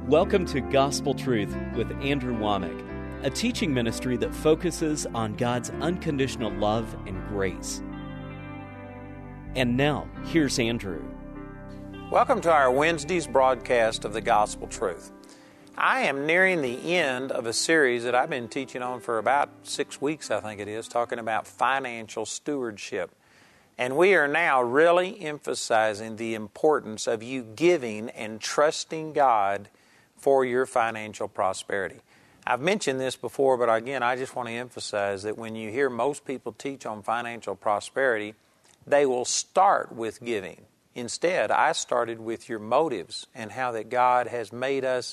Welcome to Gospel Truth with Andrew Womack, a teaching ministry that focuses on God's unconditional love and grace. And now, here's Andrew. Welcome to our Wednesday's broadcast of the Gospel Truth. I am nearing the end of a series that I've been teaching on for about 6 weeks, I think it is, talking about financial stewardship. And we are now really emphasizing the importance of you giving and trusting God for your financial prosperity. I've mentioned this before, but again, I just want to emphasize that when you hear most people teach on financial prosperity, they will start with giving. Instead, I started with your motives and how that God has made us,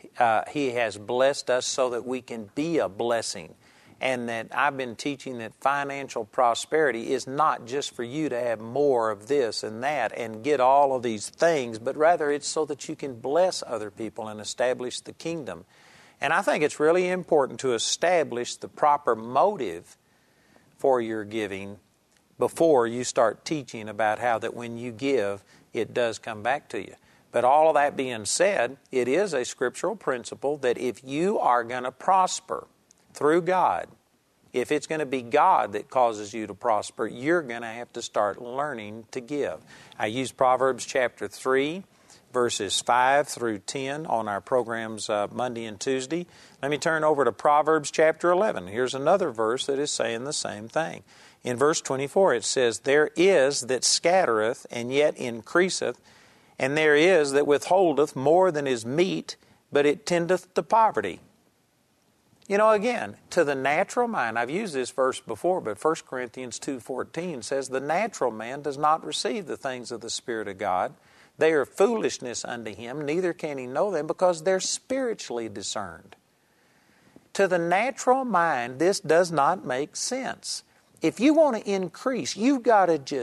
He has blessed us so that we can be a blessing. And that I've been teaching that financial prosperity is not just for you to have more of this and that and get all of these things, but rather it's so that you can bless other people and establish the kingdom. And I think it's really important to establish the proper motive for your giving before you start teaching about how that when you give, it does come back to you. But all of that being said, it is a scriptural principle that if you are going to prosper through God, if it's going to be God that causes you to prosper, you're going to have to start learning to give. I use Proverbs chapter 3, verses 5 through 10 on our programs Monday and Tuesday. Let me turn over to Proverbs chapter 11. Here's another verse that is saying the same thing. In verse 24 it says, "There is that scattereth and yet increaseth, and there is that withholdeth more than is meet, but it tendeth to poverty." You know, again, to the natural mind, I've used this verse before, but 1 Corinthians 2:14 says, "The natural man does not receive the things of the Spirit of God. They are foolishness unto him, neither can he know them, because they're spiritually discerned." To the natural mind, this does not make sense. If you want to increase, you've got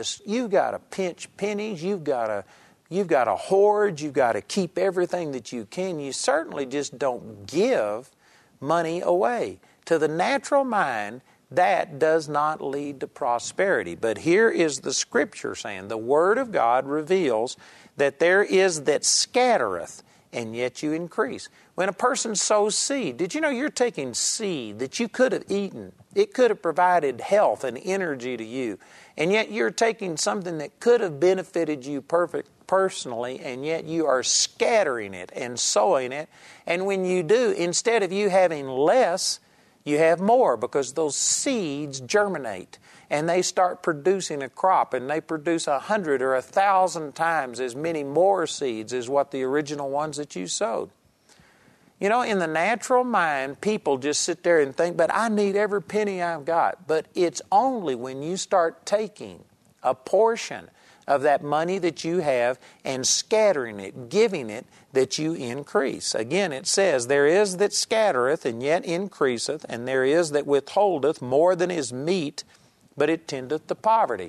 to pinch pennies, you've got to hoard, you've got to keep everything that you can. You certainly just don't give money away. To the natural mind, that does not lead to prosperity. But here is the Scripture saying, the Word of God reveals that there is that scattereth, and yet you increase. When a person sows seed, did you know you're taking seed that you could have eaten? It could have provided health and energy to you. And yet you're taking something that could have benefited you personally, and yet you are scattering it and sowing it. And when you do, instead of you having less, you have more, because those seeds germinate and they start producing a crop, and they produce 100 or 1,000 times as many more seeds as what the original ones that you sowed. You know, in the natural mind, people just sit there and think, but I need every penny I've got. But it's only when you start taking a portion of that money that you have and scattering it, giving it, that you increase. Again, it says, "There is that scattereth and yet increaseth, and there is that withholdeth more than is meet, but it tendeth to poverty."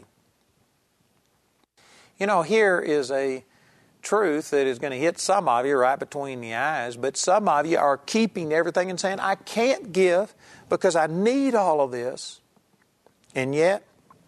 You know, here is a truth that is going to hit some of you right between the eyes, but some of you are keeping everything and saying, "I can't give because I need all of this." And yet,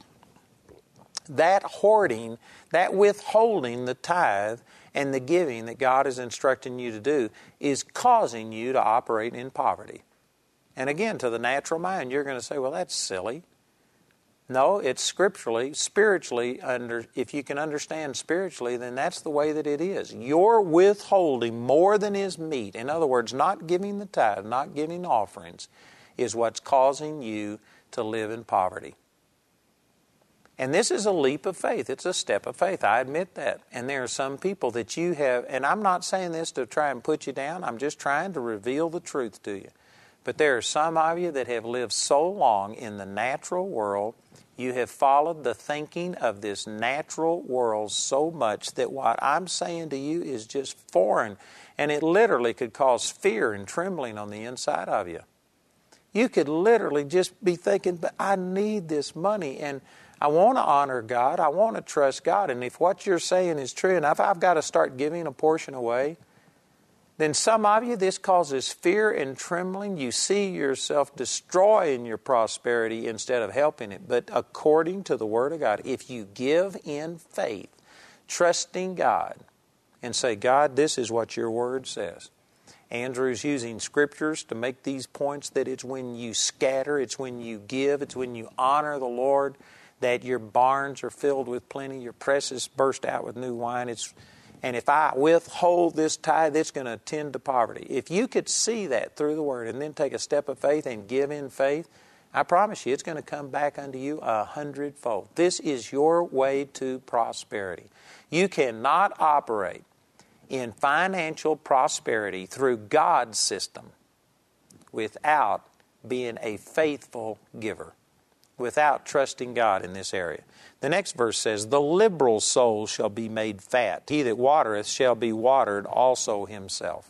that hoarding, that withholding the tithe and the giving that God is instructing you to do is causing you to operate in poverty. And again, to the natural mind, you're going to say, "Well, that's silly." No, it's spiritually, if you can understand spiritually, then that's the way that it is. You're withholding more than is meet. In other words, not giving the tithe, not giving offerings, is what's causing you to live in poverty. And this is a leap of faith. It's a step of faith. I admit that. And there are some people that you have, and I'm not saying this to try and put you down. I'm just trying to reveal the truth to you. But there are some of you that have lived so long in the natural world, you have followed the thinking of this natural world so much that what I'm saying to you is just foreign. And it literally could cause fear and trembling on the inside of you. You could literally just be thinking, "But I need this money, and I want to honor God. I want to trust God. And if what you're saying is true, and if I've got to start giving a portion away," then some of you, this causes fear and trembling. You see yourself destroying your prosperity instead of helping it. But according to the Word of God, if you give in faith, trusting God, and say, "God, this is what your Word says," Andrew's using scriptures to make these points that it's when you scatter, it's when you give, it's when you honor the Lord that your barns are filled with plenty, your presses burst out with new wine. And if I withhold this tithe, it's going to tend to poverty. If you could see that through the Word and then take a step of faith and give in faith, I promise you it's going to come back unto you 100-fold. This is your way to prosperity. You cannot operate in financial prosperity through God's system without being a faithful giver, without trusting God in this area. The next verse says, the liberal soul shall be made fat. He that watereth shall be watered also himself.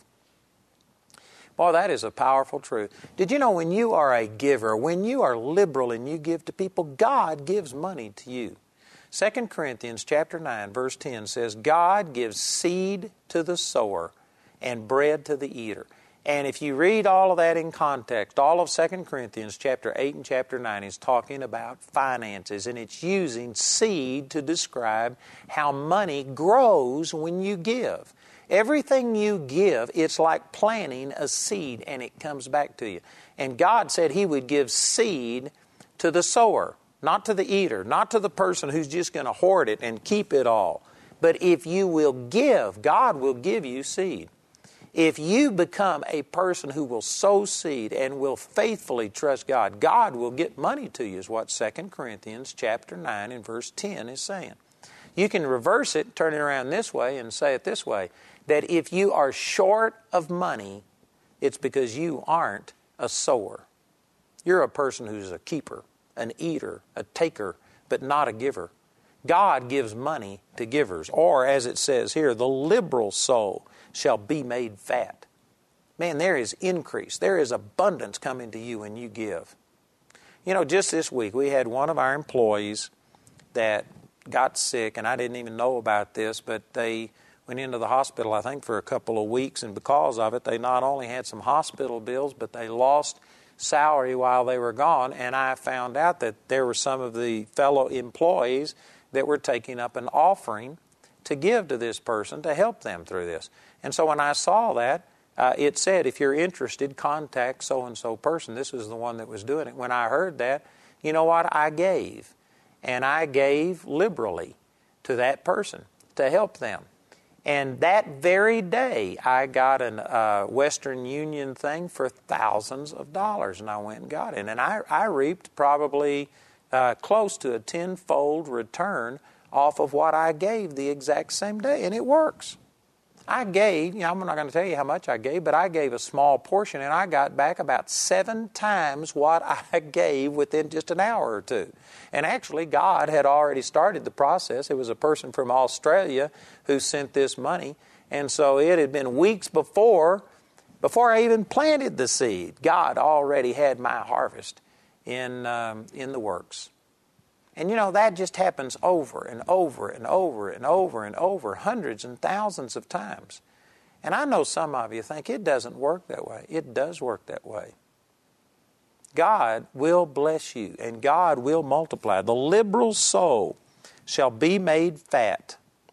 Boy, that is a powerful truth. Did you know when you are a giver, when you are liberal and you give to people, God gives money to you? 2 Corinthians chapter 9, verse 10 says, God gives seed to the sower and bread to the eater. And if you read all of that in context, all of 2 Corinthians chapter 8 and chapter 9 is talking about finances, and it's using seed to describe how money grows when you give. Everything you give, it's like planting a seed, and it comes back to you. And God said He would give seed to the sower, not to the eater, not to the person who's just going to hoard it and keep it all. But if you will give, God will give you seed. If you become a person who will sow seed and will faithfully trust God, God will get money to you, is what 2 Corinthians chapter 9 and verse 10 is saying. You can reverse it, turn it around this way and say it this way, that if you are short of money, it's because you aren't a sower. You're a person who's a keeper, an eater, a taker, but not a giver. God gives money to givers, or as it says here, the liberal soul shall be made fat. Man, there is increase. There is abundance coming to you when you give. You know, just this week we had one of our employees that got sick, and I didn't even know about this, but they went into the hospital, I think, for a couple of weeks, and because of it, they not only had some hospital bills, but they lost salary while they were gone, and I found out that there were some of the fellow employees that were taking up an offering to give to this person to help them through this. And so when I saw that, it said, if you're interested, contact so-and-so person. This was the one that was doing it. When I heard that, you know what? I gave. And I gave liberally to that person to help them. And that very day, I got a Western Union thing for thousands of dollars, and I went and got it. And I reaped probably close to a tenfold return off of what I gave the exact same day, and it works. I gave, I'm not going to tell you how much I gave, but I gave a small portion, and I got back about 7 times what I gave within just an hour or two. And actually, God had already started the process. It was a person from Australia who sent this money, and so it had been weeks before I even planted the seed. God already had my harvest in the works. And that just happens over and over and over and over and over, hundreds and thousands of times. And I know some of you think it doesn't work that way. It does work that way. God will bless you, and God will multiply. The liberal soul shall be made fat,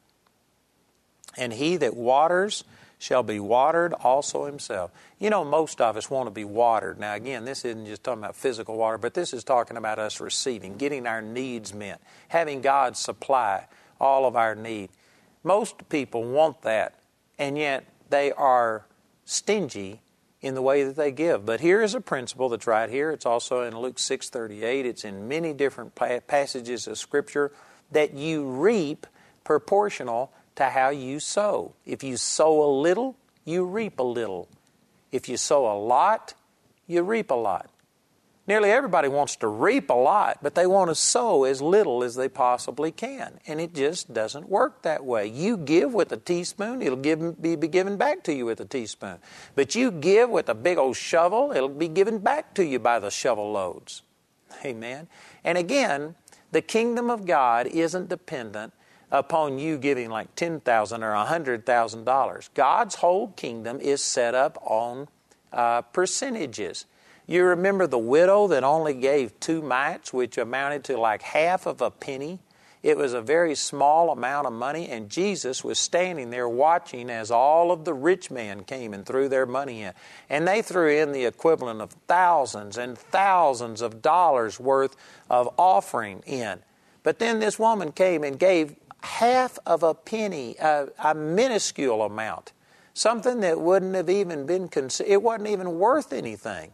and he that waters shall be watered also himself. Most of us want to be watered. Now, again, this isn't just talking about physical water, but this is talking about us receiving, getting our needs met, having God supply all of our need. Most people want that, and yet they are stingy in the way that they give. But here is a principle that's right here. It's also in Luke 6:38. It's in many different passages of Scripture that you reap proportional to how you sow. If you sow a little, you reap a little. If you sow a lot, you reap a lot. Nearly everybody wants to reap a lot, but they want to sow as little as they possibly can. And it just doesn't work that way. You give with a teaspoon, it'll be given back to you with a teaspoon. But you give with a big old shovel, it'll be given back to you by the shovel loads. Amen. And again, the kingdom of God isn't dependent upon you giving like $10,000 or $100,000. God's whole kingdom is set up on percentages. You remember the widow that only gave 2 mites, which amounted to like half of a penny? It was a very small amount of money, and Jesus was standing there watching as all of the rich men came and threw their money in. And they threw in the equivalent of thousands and thousands of dollars worth of offering in. But then this woman came and gave half of a penny, a minuscule amount, something that wouldn't have even been it wasn't even worth anything.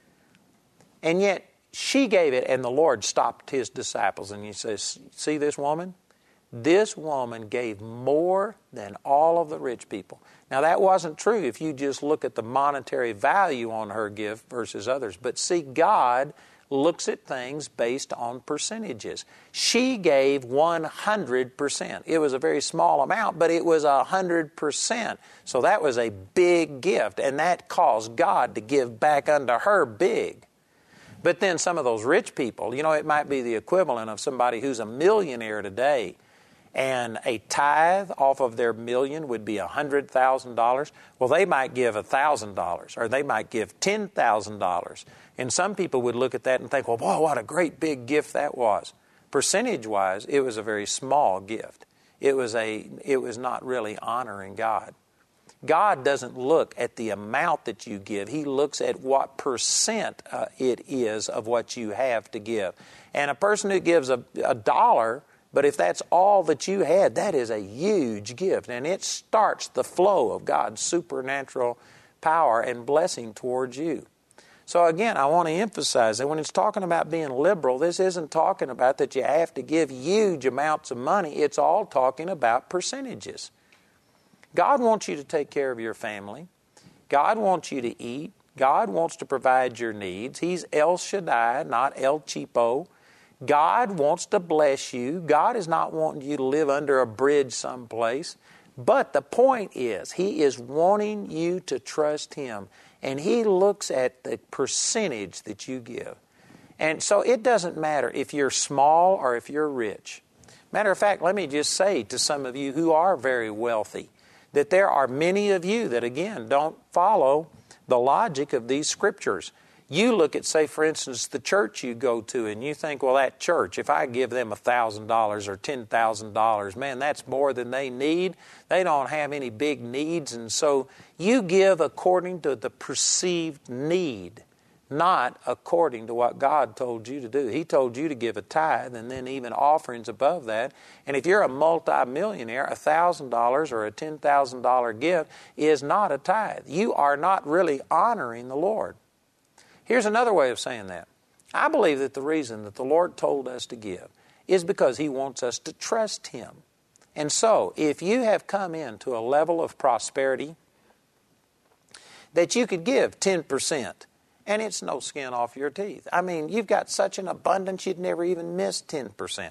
And yet she gave it, and the Lord stopped His disciples, and He says, see this woman? This woman gave more than all of the rich people. Now that wasn't true if you just look at the monetary value on her gift versus others. But see, God looks at things based on percentages. She gave 100%. It was a very small amount, but it was 100%. So that was a big gift, and that caused God to give back unto her big. But then some of those rich people, it might be the equivalent of somebody who's a millionaire today, and a tithe off of their million would be $100,000. Well, they might give $1,000, or they might give $10,000. And some people would look at that and think, well, boy, what a great big gift that was. Percentage-wise, it was a very small gift. It was not really honoring God. God doesn't look at the amount that you give. He looks at what percent it is of what you have to give. And a person who gives a dollar, but if that's all that you had, that is a huge gift. And it starts the flow of God's supernatural power and blessing towards you. So again, I want to emphasize that when it's talking about being liberal, this isn't talking about that you have to give huge amounts of money. It's all talking about percentages. God wants you to take care of your family. God wants you to eat. God wants to provide your needs. He's El Shaddai, not El Cheapo. God wants to bless you. God is not wanting you to live under a bridge someplace. But the point is, He is wanting you to trust Him. And He looks at the percentage that you give. And so it doesn't matter if you're small or if you're rich. Matter of fact, let me just say to some of you who are very wealthy, that there are many of you that, again, don't follow the logic of these scriptures. You look at, say, for instance, the church you go to, and you think, well, that church, if I give them $1,000 or $10,000, man, that's more than they need. They don't have any big needs, and so you give according to the perceived need, not according to what God told you to do. He told you to give a tithe and then even offerings above that. And if you're a multimillionaire, $1,000 or a $10,000 gift is not a tithe. You are not really honoring the Lord. Here's another way of saying that. I believe that the reason that the Lord told us to give is because He wants us to trust Him. And so, if you have come into a level of prosperity that you could give 10%, and it's no skin off your teeth. I mean, you've got such an abundance you'd never even miss 10%.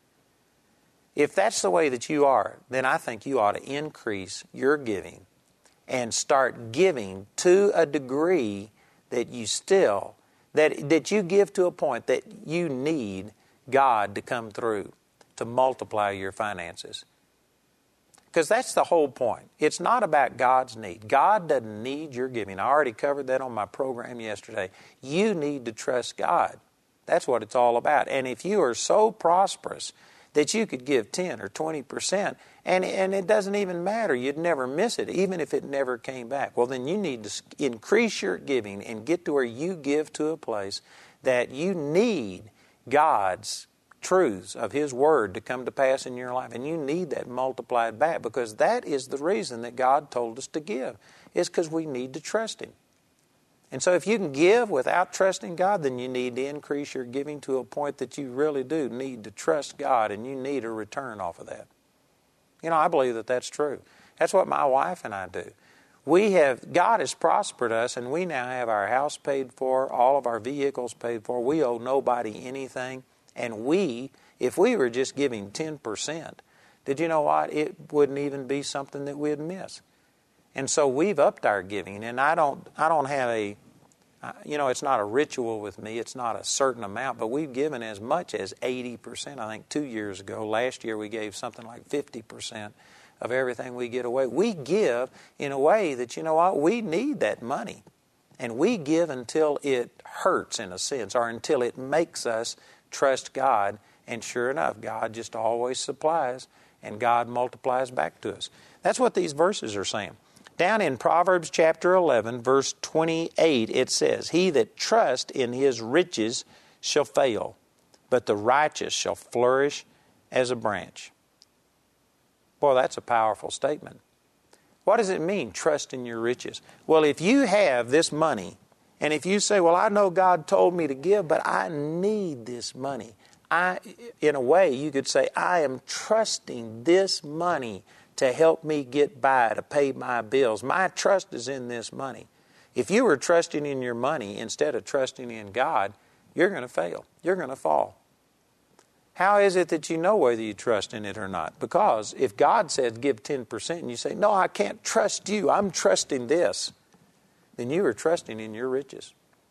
If that's the way that you are, then I think you ought to increase your giving and start giving to a degree that you still, that you give to a point that you need God to come through to multiply your finances. Because that's the whole point. It's not about God's need. God doesn't need your giving. I already covered that on my program yesterday. You need to trust God. That's what it's all about. And if you are so prosperous that you could give 10 or 20%, and it doesn't even matter, you'd never miss it, even if it never came back, well, then you need to increase your giving and get to where you give to a place that you need God's truths of His Word to come to pass in your life. And you need that multiplied back, because that is the reason that God told us to give, is because we need to trust Him. And so if you can give without trusting God, then you need to increase your giving to a point that you really do need to trust God, and you need a return off of that. I believe that that's true. That's what my wife and I do. God has prospered us, and we now have our house paid for, all of our vehicles paid for. We owe nobody anything. And if we were just giving 10%, did you know what? It wouldn't even be something that we'd miss. And so we've upped our giving, and I don't have it's not a ritual with me. It's not a certain amount, but we've given as much as 80%. I think 2 years ago, last year, we gave something like 50% of everything we get away. We give in a way that, we need that money. And we give until it hurts, in a sense, or until it makes us trust God And sure enough, God just always supplies, and God multiplies back to us. That's what these verses are saying. Down in Proverbs chapter 11, verse 28, it says, "He that trusts in his riches shall fail, but the righteous shall flourish as a branch." Boy, that's a powerful statement. What does it mean, trust in your riches? Well, if you have this money, and if you say, well, I know God told me to give, but I need this money. In a way, you could say, I am trusting this money to help me get by, to pay my bills. My trust is in this money. If you were trusting in your money instead of trusting in God, you're going to fail. You're going to fall. How is it that you know whether you trust in it or not? Because if God said give 10% and you say, no, I can't trust you, I'm trusting this, then you are trusting in your riches.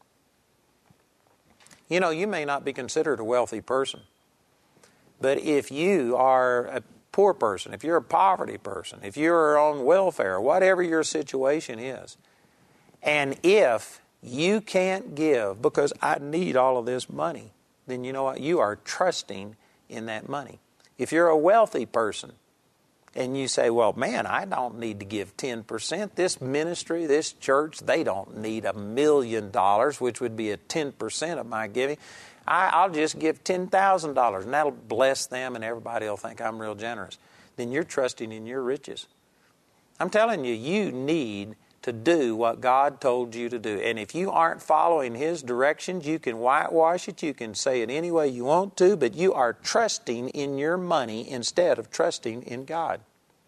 You know, you may not be considered a wealthy person, but if you are a poor person, if you're a poverty person, if you're on welfare, whatever your situation is, and if you can't give because I need all of this money, then you know what? You are trusting in that money. If you're a wealthy person and you say, well, man, I don't need to give 10%. This ministry, this church, they don't need $1 million, which would be a 10% of my giving. I'll just give $10,000 and that'll bless them and everybody will think I'm real generous. Then you're trusting in your riches. I'm telling you, you need to do what God told you to do. And if you aren't following His directions, you can whitewash it, you can say it any way you want to, but you are trusting in your money instead of trusting in God.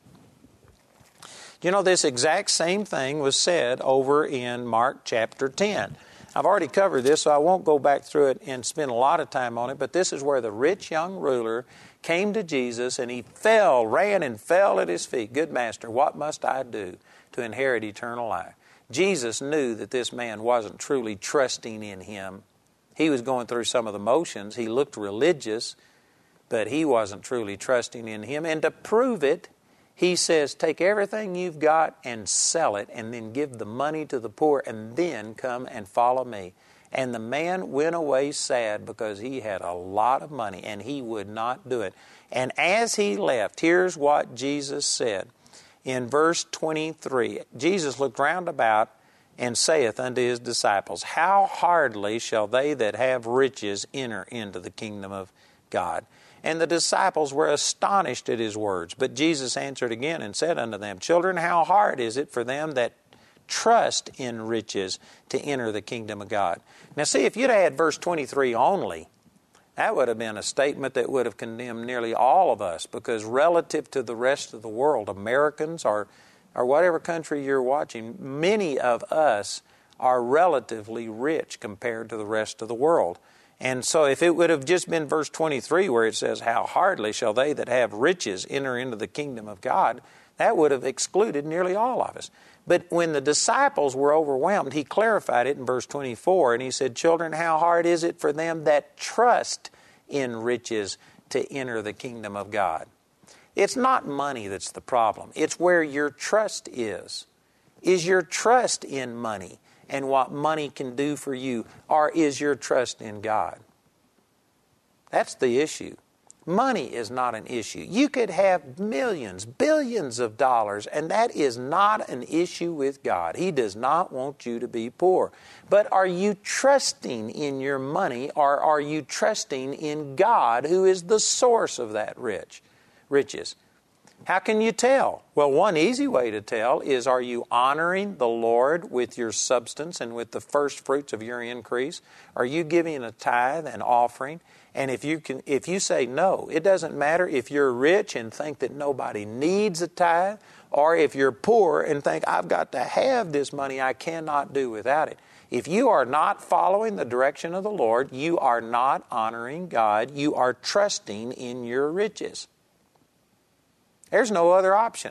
You know, this exact same thing was said over in Mark chapter 10. I've already covered this, so I won't go back through it and spend a lot of time on it, but this is where the rich young ruler came to Jesus and he ran and fell at His feet. Good Master, what must I do to inherit eternal life? Jesus knew that this man wasn't truly trusting in Him. He was going through some of the motions. He looked religious, but he wasn't truly trusting in Him. And to prove it, He says, take everything you've got and sell it and then give the money to the poor and then come and follow me. And the man went away sad because he had a lot of money and he would not do it. And as he left, here's what Jesus said. In verse 23, Jesus looked round about and saith unto His disciples, how hardly shall they that have riches enter into the kingdom of God? And the disciples were astonished at His words. But Jesus answered again and said unto them, children, how hard is it for them that trust in riches to enter the kingdom of God? Now see, if you'd had verse 23 only, that would have been a statement that would have condemned nearly all of us, because relative to the rest of the world, Americans or whatever country you're watching, many of us are relatively rich compared to the rest of the world. And so if it would have just been verse 23 where it says, how hardly shall they that have riches enter into the kingdom of God, that would have excluded nearly all of us. But when the disciples were overwhelmed, He clarified it in verse 24, and He said, children, how hard is it for them that trust in riches to enter the kingdom of God? It's not money that's the problem. It's where your trust is. Is your trust in money and what money can do for you, or is your trust in God? That's the issue. Money is not an issue. You could have millions, billions of dollars, and that is not an issue with God. He does not want you to be poor. But are you trusting in your money, or are you trusting in God, who is the source of that riches? How can you tell? Well, one easy way to tell is, are you honoring the Lord with your substance and with the first fruits of your increase? Are you giving a tithe and offering? And if you say no, it doesn't matter if you're rich and think that nobody needs a tithe, or if you're poor and think, I've got to have this money, I cannot do without it. If you are not following the direction of the Lord, you are not honoring God. You are trusting in your riches. There's no other option.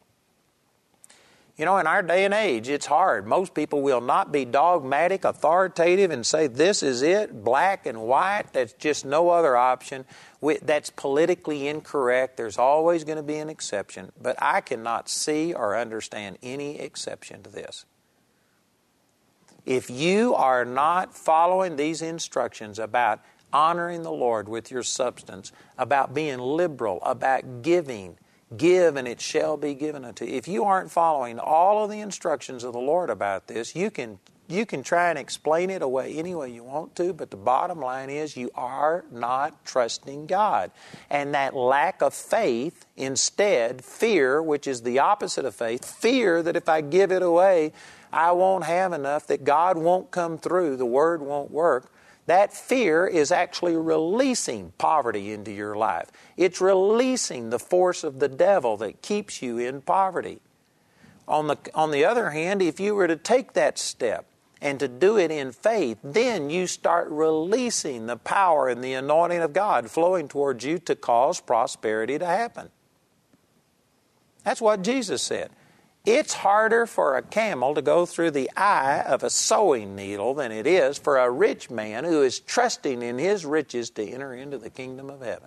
You know, in our day and age, it's hard. Most people will not be dogmatic, authoritative, and say this is it, black and white. That's just no other option. That's politically incorrect. There's always going to be an exception. But I cannot see or understand any exception to this. If you are not following these instructions about honoring the Lord with your substance, about being liberal, about giving. Give and it shall be given unto you. If you aren't following all of the instructions of the Lord about this, you can try and explain it away any way you want to, but the bottom line is you are not trusting God. And that lack of faith, instead, fear, which is the opposite of faith, fear that if I give it away, I won't have enough, that God won't come through, the Word won't work. That fear is actually releasing poverty into your life. It's releasing the force of the devil that keeps you in poverty. On the other hand, if you were to take that step and to do it in faith, then you start releasing the power and the anointing of God flowing towards you to cause prosperity to happen. That's what Jesus said. It's harder for a camel to go through the eye of a sewing needle than it is for a rich man who is trusting in his riches to enter into the kingdom of heaven.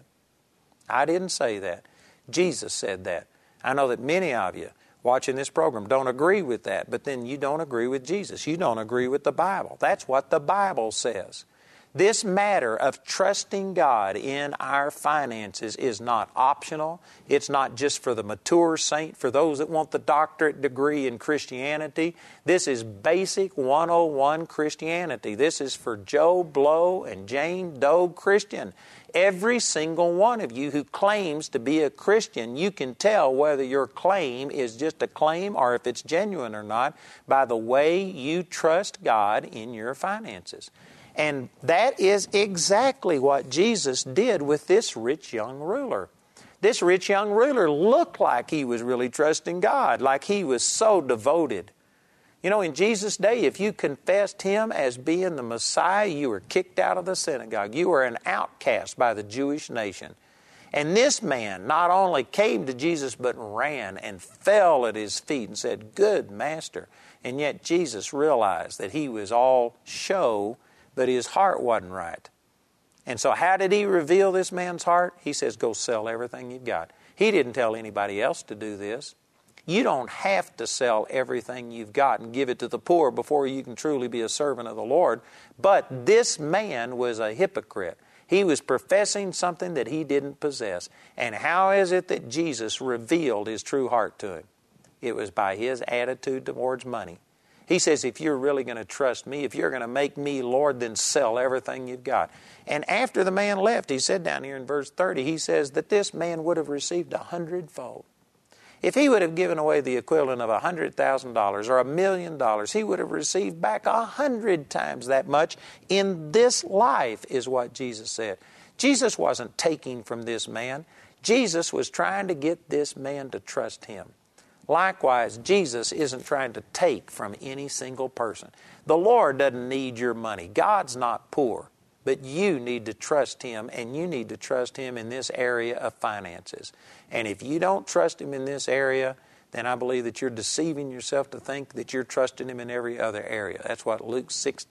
I didn't say that. Jesus said that. I know that many of you watching this program don't agree with that, but then you don't agree with Jesus. You don't agree with the Bible. That's what the Bible says. This matter of trusting God in our finances is not optional. It's not just for the mature saint, for those that want the doctorate degree in Christianity. This is basic 101 Christianity. This is for Joe Blow and Jane Doe Christian. Every single one of you who claims to be a Christian, you can tell whether your claim is just a claim or if it's genuine or not by the way you trust God in your finances. And that is exactly what Jesus did with this rich young ruler. This rich young ruler looked like he was really trusting God, like he was so devoted. You know, in Jesus' day, if you confessed Him as being the Messiah, you were kicked out of the synagogue. You were an outcast by the Jewish nation. And this man not only came to Jesus, but ran and fell at His feet and said, "Good Master." And yet Jesus realized that he was all show, but his heart wasn't right. And so how did He reveal this man's heart? He says, go sell everything you've got. He didn't tell anybody else to do this. You don't have to sell everything you've got and give it to the poor before you can truly be a servant of the Lord. But this man was a hypocrite. He was professing something that he didn't possess. And how is it that Jesus revealed His true heart to him? It was by his attitude towards money. He says, if you're really going to trust me, if you're going to make me Lord, then sell everything you've got. And after the man left, he said down here in verse 30, he says that this man would have received 100-fold. If he would have given away the equivalent of $100,000 or $1 million, he would have received back 100 times that much in this life, is what Jesus said. Jesus wasn't taking from this man. Jesus was trying to get this man to trust Him. Likewise, Jesus isn't trying to take from any single person. The Lord doesn't need your money. God's not poor, but you need to trust Him, and you need to trust Him in this area of finances. And if you don't trust Him in this area, then I believe that you're deceiving yourself to think that you're trusting Him in every other area. That's what Luke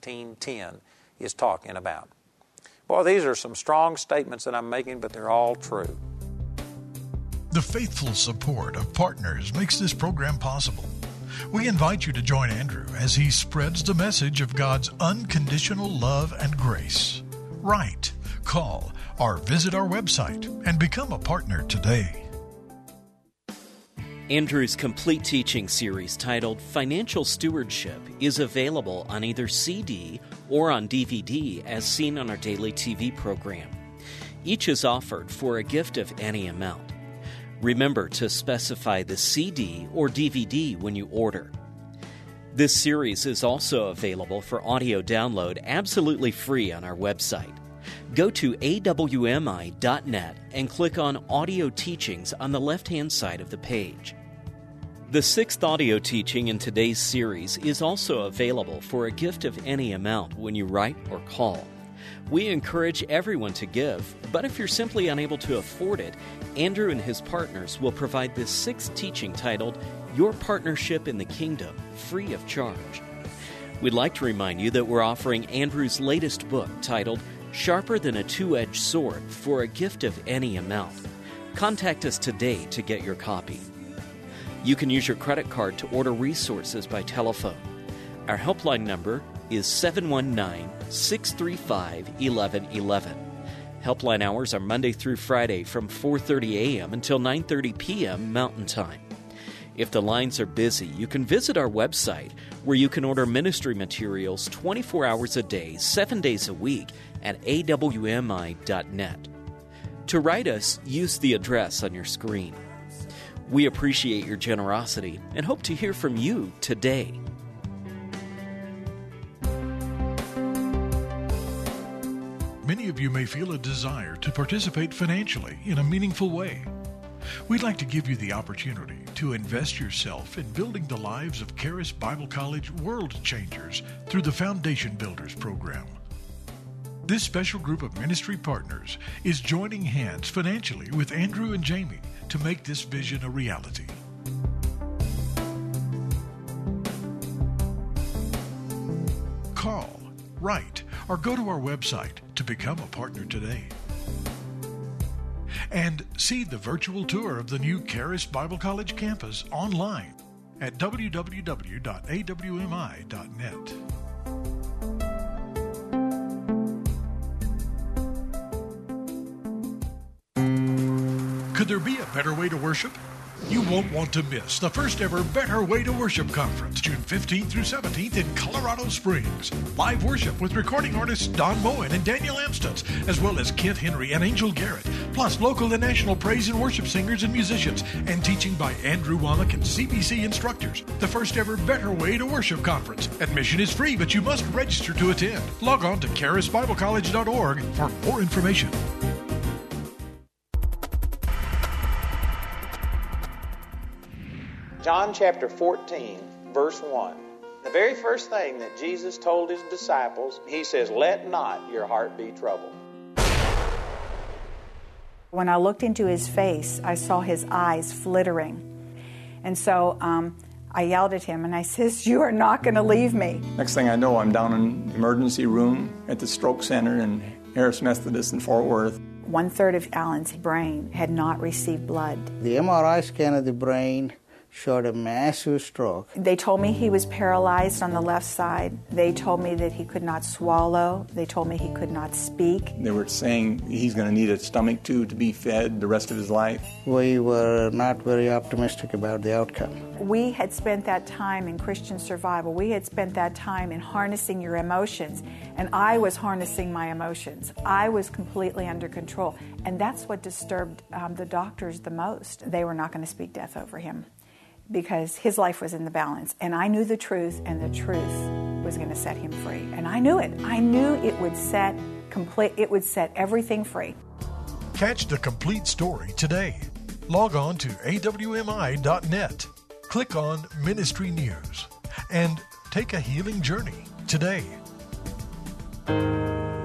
16:10 is talking about. Boy, these are some strong statements that I'm making, but they're all true. The faithful support of partners makes this program possible. We invite you to join Andrew as he spreads the message of God's unconditional love and grace. Write, call, or visit our website and become a partner today. Andrew's complete teaching series titled Financial Stewardship is available on either CD or on DVD as seen on our daily TV program. Each is offered for a gift of any amount. Remember to specify the CD or DVD when you order. This series is also available for audio download absolutely free on our website. Go to awmi.net and click on Audio Teachings on the left-hand side of the page. The sixth audio teaching in today's series is also available for a gift of any amount when you write or call. We encourage everyone to give, but if you're simply unable to afford it, Andrew and his partners will provide this sixth teaching titled, Your Partnership in the Kingdom, free of charge. We'd like to remind you that we're offering Andrew's latest book titled, Sharper Than a Two-Edged Sword, for a gift of any amount. Contact us today to get your copy. You can use your credit card to order resources by telephone. Our helpline number is 719-635-1111. Helpline hours are Monday through Friday from 4:30 a.m. until 9:30 p.m. Mountain Time. If the lines are busy, you can visit our website where you can order ministry materials 24 hours a day, 7 days a week at awmi.net. To write us, use the address on your screen. We appreciate your generosity and hope to hear from you today. Many of you may feel a desire to participate financially in a meaningful way. We'd like to give you the opportunity to invest yourself in building the lives of Charis Bible College World Changers through the Foundation Builders program. This special group of ministry partners is joining hands financially with Andrew and Jamie to make this vision a reality. Call, write, or go to our website to become a partner today. And see the virtual tour of the new Charis Bible College campus online at www.awmi.net. Could there be a better way to worship? You won't want to miss the first ever Better Way to Worship Conference, June 15th through 17th in Colorado Springs. Live worship with recording artists Don Moen and Daniel Amstutz, as well as Kent Henry and Angel Garrett, plus local and national praise and worship singers and musicians, and teaching by Andrew Womack and CBC instructors. The first ever Better Way to Worship Conference. Admission is free, but you must register to attend. Log on to charisbiblecollege.org for more information. John chapter 14, verse 1. The very first thing that Jesus told his disciples, he says, "Let not your heart be troubled." When I looked into his face, I saw his eyes flittering. And so I yelled at him and I says, "You are not going to leave me." Next thing I know, I'm down in the emergency room at the stroke center in Harris Methodist in Fort Worth. 1/3 of Alan's brain had not received blood. The MRI scan of the brain showed a massive stroke. They told me he was paralyzed on the left side. They told me that he could not swallow. They told me he could not speak. They were saying he's going to need a stomach tube to be fed the rest of his life. We were not very optimistic about the outcome. We had spent that time in Christian survival. We had spent that time in harnessing your emotions. And I was harnessing my emotions. I was completely under control. And that's what disturbed the doctors the most. They were not going to speak death over him, because his life was in the balance. And I knew the truth, and the truth was going to set him free. And I knew it. I knew it would set everything free. Catch the complete story today. Log on to awmi.net. Click on Ministry News and take a healing journey today.